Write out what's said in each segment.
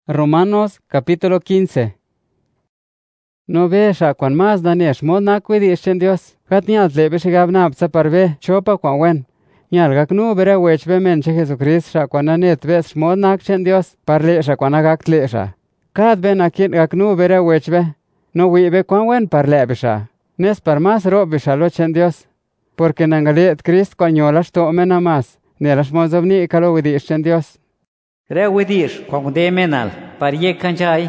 Romanos capítulo 15. No besha cuan más danesh mod nak widishen Dios, gat nyalt lebe shigab napsa parve chopa cuan wen. Nyal gak nu bere wech be menche Jesucrist sha cuan anet bes mod nak chen Dios parle sha cuan agak tle sha. Kad ben akit gak nu bere wech be, no wi be cuan wen parle besha. Nes par mas ro besha lo chen Dios. Porque nangalet Christ cuan yola shto mena mas, nelash mozobni kalo widishen Dios. Re widish cuan de menal par ye kanjai.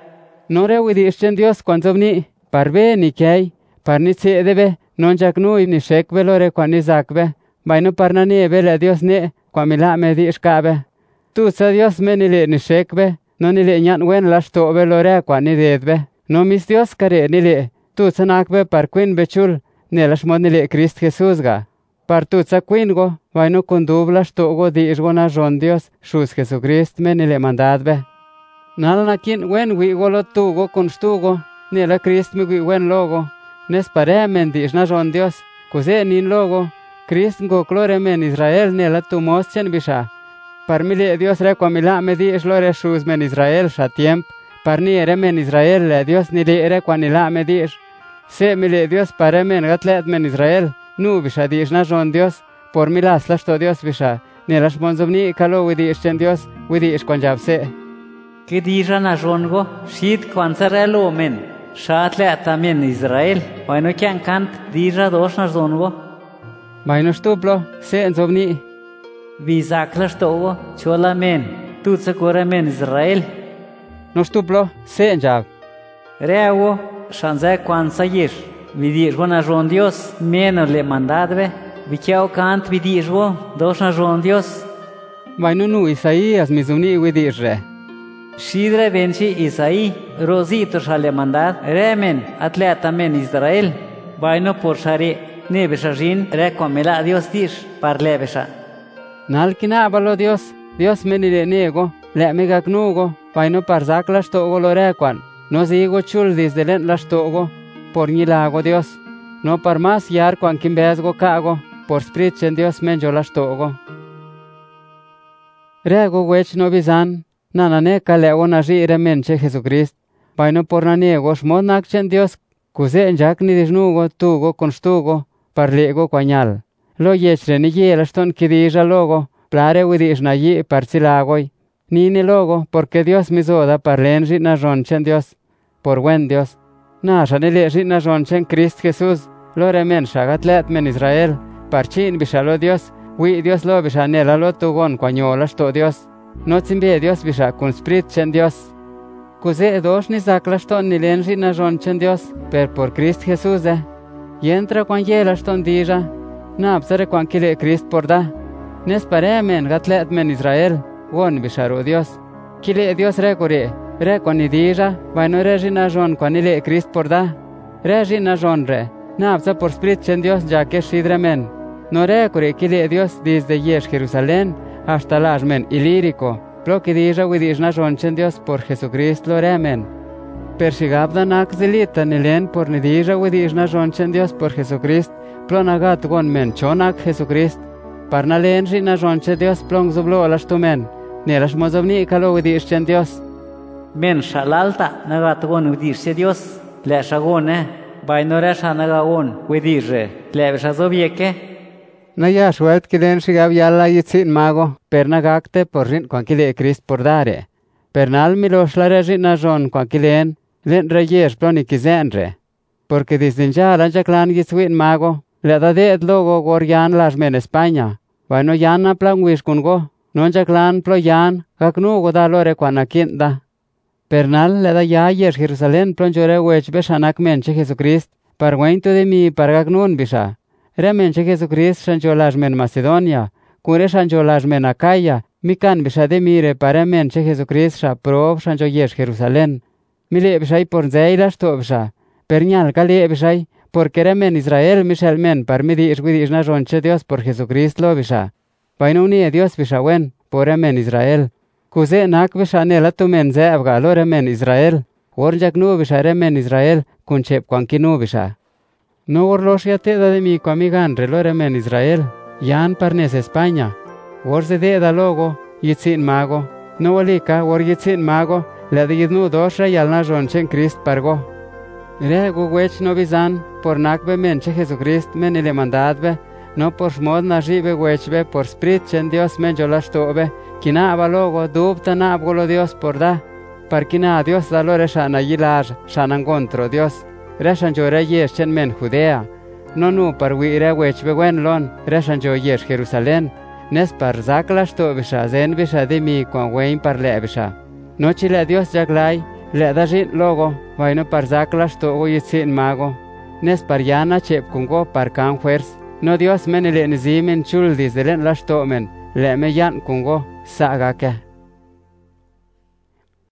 No re widishen Dios cuan zobni parve ni kei, par ni tse debe, non jak nu ni shek velore cuan ni zakbe, baino par na ni vele Dios ne, cuan mila me di shkabe. Tu sa Dios me ni le ni shekbe, no ni le nyan wen la shto velore cuan ni dedbe, no mis Dios kare ni le, tu sa nakbe par quin bechul, ne la shmod ni le Christ Jesus ga. Par tu sa quin go, baino kundub la shto go di ishgo na jon Dios, shus Jesucrist me ni le mandadbe. Nal na kin wen wi go lo tu go kun shtu go, ne la Christ me wi wen logo, nes pare men di ishna jon Dios, kuze nin logo, Christ go klore men Israel ne la tu mos chen bisha. Par mi le Dios re kwa mila me di ishlore shus men Israel sha tiemp, par ni ere men Israel le Dios ni le ere kwa nila me di ish. Se mi le Dios pare men gatlet men Israel, nu bisha di ishna jon Dios, por mi las la shto Dios bisha, ne la shmonzobni kalo widi ishchen Dios, widi ish kwanjab se. Que dija na jongo, shit cuan sarelo men, shatle atamen Israel, baino kian kant dija dos na jongo. Baino shtuplo, se enzobni. Visakla shtogo, chola men, tu tsakura men Israel. No shtuplo, se enjab. Reago, shanze cuan sayish, vidishgo na jon Dios, meno le mandadbe, vikiao kant vidishgo, dos na jon Dios. Baino nu Isaías mizumni widi ishre. Shidre benchi Isaí, rosito shale mandad, remen atleta men Israel, baino por shari nebeshajin recomela Dios dish parlebesha. Nalkina balo Dios, Dios menile nego, le megagnugo, baino parzak la shtogo lo requan, no zigo chul desde len la shtogo, por nilago Dios, no par mas yar cuan kimbezgo kago, por spritchen Dios menjo la shtogo. Rego wech no bizan, nanane kaleo na jire menche Jesucrist, baino por nanego shmod nakchen Dios, kuze enjak ni dishnugo tugo con shtugo, parlego kwanyal. Lo yechre ni yela shton kidija logo, plare widish na yi parcilagoy. Ni logo, porque Dios mizoda parlen jit na ronchen Dios, por buen Dios. Nasha ni le jit na ronchen Christ Jesus, lo remen shagatlet men Israel, parchin bishalo Dios, wi Dios lo bishanela lo tugon kwanyola shto Dios. No zimbe Dios bisha kun sprit chen Dios. Kuze dos ni zakla shton ni len jit na ronchen Dios, per por Christ Jesus Y entra kwan yela shton dija, napsare cuan kile Christ por da. Nes pare men gatlet men Israel, won bisharo Dios. Kile Dios re cuan idija, vaino re jina jon cuan ile Christ por da. Re jina jon re, napsa por spirit chen Dios ya que shidre men. No re kile Dios desde yesh Jerusalén hasta las men ilírico, plo que dija widijna jon chen Dios por Jesucrist lo re men. Per shigabda nak zilita nilen por nidija widijna jon chen Dios por Jesucrist, plonagat gon men chonak Jesucrist, parna len jina jonche Dios plong zublo alastumen, nelash mozovni kalo widishchen Dios. Men shalalta nagat gon widishche Dios, le shagone, bainore shanagagon widishe, le shazobieke. Naya shuelt kilen shigab yalla yitzin mago, per nagakte por rin kwankile Christ por dare. Pernal miloshlare jina jon kwankilen, len reyesh plonikizenre. Porque distinja lanchaklan yitzwin mago, le da de logo gorian las men España. Bueno yana plan wish kungo, non clan plo yan, kaknu go da lore kwana kinda. Pernal le da ya yesh Jerusalén plonjore wech beshanak menche Jesucrist, par wainto de mi par gagnun bisha. Re menche Jesucrist shancho las men Macedonia, kure shancho las men Acaya, mikan bisha de mire pare menche Jesucrist sha prob shancho yesh Jerusalén. Mile bishai por zeilas to bisha. Perñal kali bishai, porque remen Israel Michel men par midi ishwidi na ronche Dios por Jesucrist lo bisha. Paino ni Dios bisha wen, por remen Israel. Kuze nak bisha ne la tu men ze abgalo remen Israel. Worjak nu bisha remen Israel, kunchep kwankinu bisha. No orloshia te da de mi kwamigan relo remen Israel, yan parnes España. Worze de da logo, yitzin mago, No walika wargitsin mago, le digidnu dosra yalna ronchen Christ pargo. Re go wech no bizan, por nakbe menche Jesucrist men ile mandadbe, no por smod na jibe wechbe por spirit chen Dios men jolashtobe, kina abalogo dubta na abgolo Dios por da, par kina Dios dalo reshana yilaj, shanan contro Dios, reshan jo reyes chen men Judea, no nu par wire wechbe wenlon, reshan jo yes Jerusalén, nes par zaklashtobe zen bisha dimi kwa wein par lebisha. No chile Dios jaglai, le da jin logo, vaino par zaklashtogo yitsin mago, nes par yana chep kungo par kan fuers, no Dios men ile nizimin chul dizelen lashtomen, le me yan kungo, sagake.